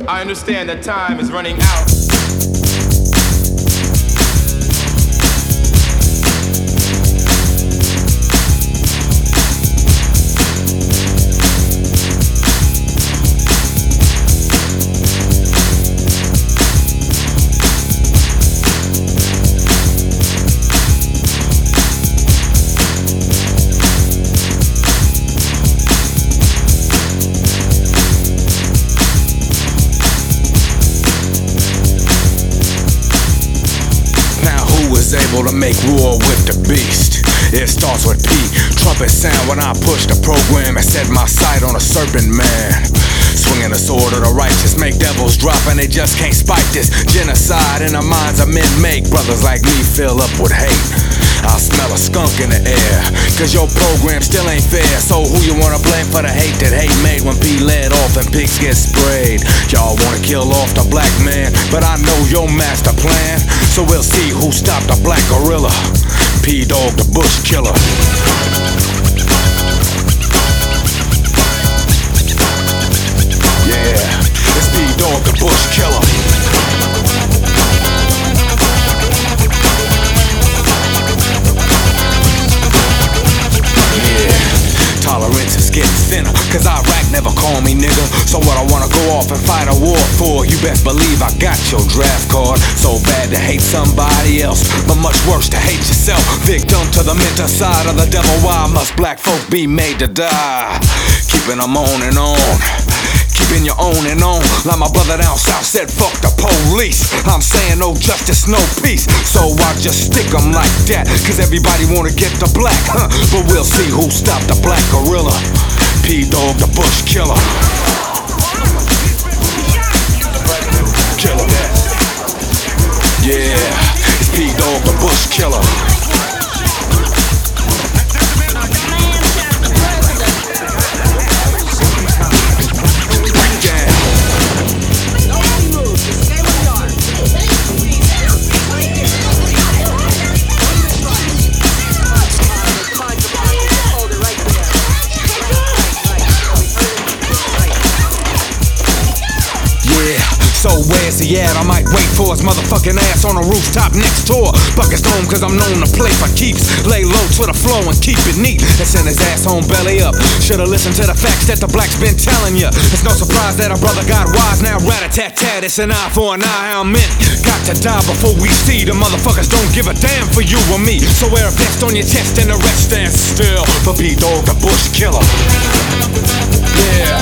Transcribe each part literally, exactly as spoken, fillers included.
I understand that time is running out. Able to make war with the beast. It starts with P, trumpet sound when I push the program and set my sight on a serpent man. Swinging the sword of the righteous, make devils drop and they just can't spike this genocide in the minds of men. Make brothers like me fill up with hate. I smell a skunk in the air, cause your program still ain't fair. So who you wanna blame for the hate that hate made when P led off and pigs get sprayed? Y'all wanna kill off the black man, but I know your master plan. So we'll see who stopped the black gorilla. P-Dog the bush killer. Yeah, it's P-Dog the bush killer. Tolerance is getting thinner, cause Iraq never called me nigga. So what I wanna go off and fight a war for? You best believe I got your draft card. So bad to hate somebody else, but much worse to hate yourself. Victim to the mental side of the devil. Why must black folk be made to die? Keeping them on and on, keeping your own and on. Like my brother down south said, fuck the police. I'm saying no justice, no peace. So I just stick them like that, cause everybody wanna get the black, huh? But we'll see who stopped the black gorilla. P-Dog the bush killer. Killer. Yeah, it's P-Dog the bush killer. So where's he at? I might wait for his motherfucking ass on a rooftop next door. Buckets home cause I'm known to play for keeps. Lay low to the flow and keep it neat, and send his ass home belly up. Should've listened to the facts that the blacks been telling ya. It's no surprise that our brother got wise. Now rat-a-tat-tat, it's an eye for an eye. How many got to die before we see? The motherfuckers don't give a damn for you or me. So wear a vest on your chest and the rest stand still for P-Dog the bush killer. Yeah.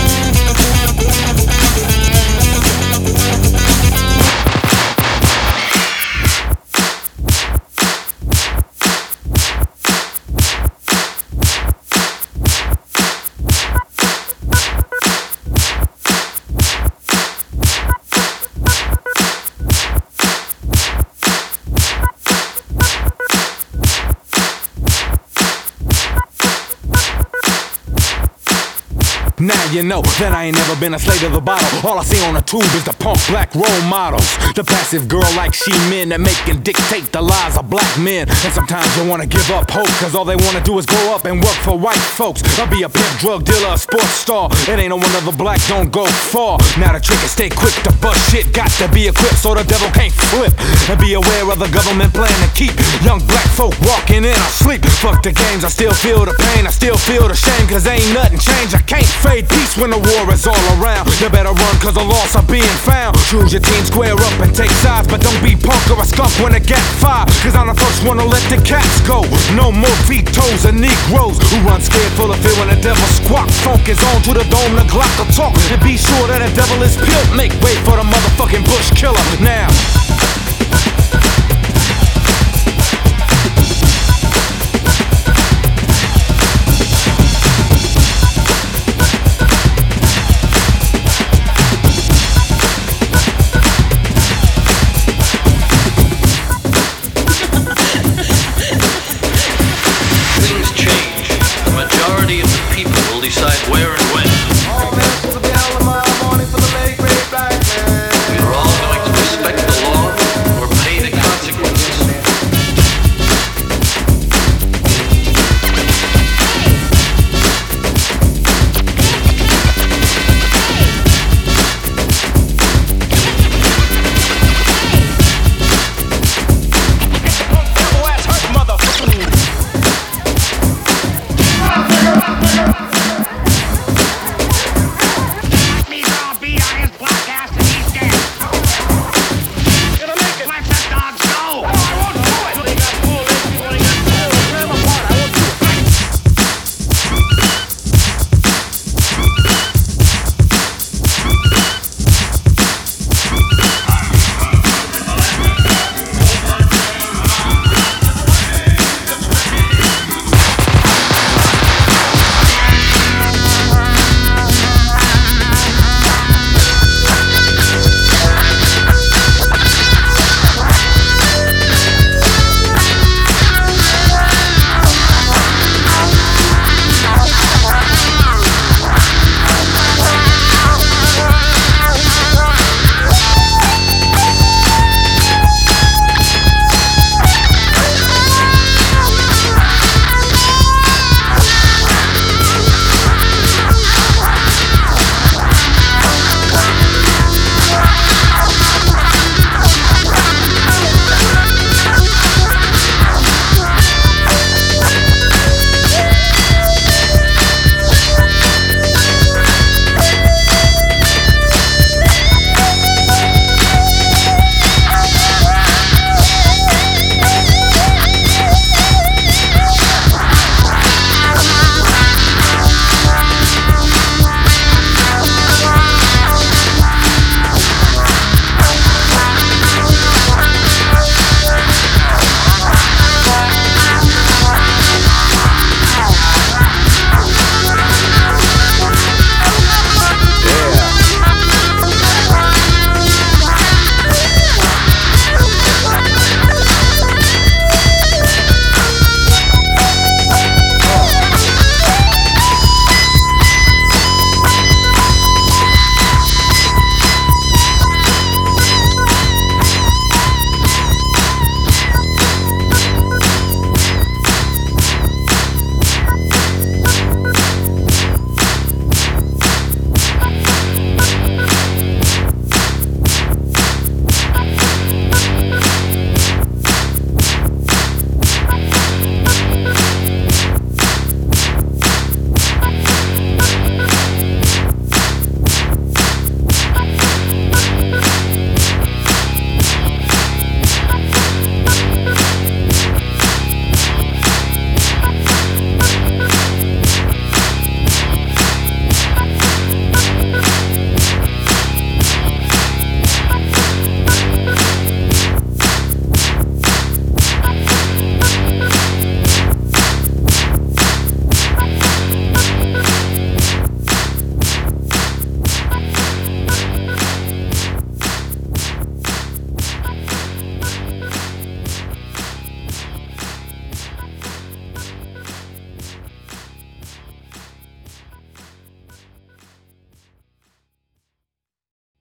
Now you know that I ain't never been a slave to the bottle. All I see on the tube is the punk black role models. The passive girl like she men that make and dictate the lives of black men. And sometimes you wanna give up hope, cause all they wanna do is grow up and work for white folks. I'll be a pimp, drug dealer, a sports star. It ain't no wonder the black don't go far. Now the trick is stay quick to bust shit. Got to be equipped so the devil can't flip. And be aware of the government plan to keep young black folk walking in our sleep. Fuck the games, I still feel the pain, I still feel the shame, cause ain't nothing changed. I can't fade peace when the war is all around. You better run cause the lost are being found. Choose your team, square up and take sides, but don't be punk or a skunk when it gets five. Cause I'm the first one to let the cats go. No more vetoes and Negroes who run scared full of fear when the devil squawk. Funk is on to the dome, the Glock will talk. And be sure that the devil is peeled. Make way for the motherfucking bush killer now.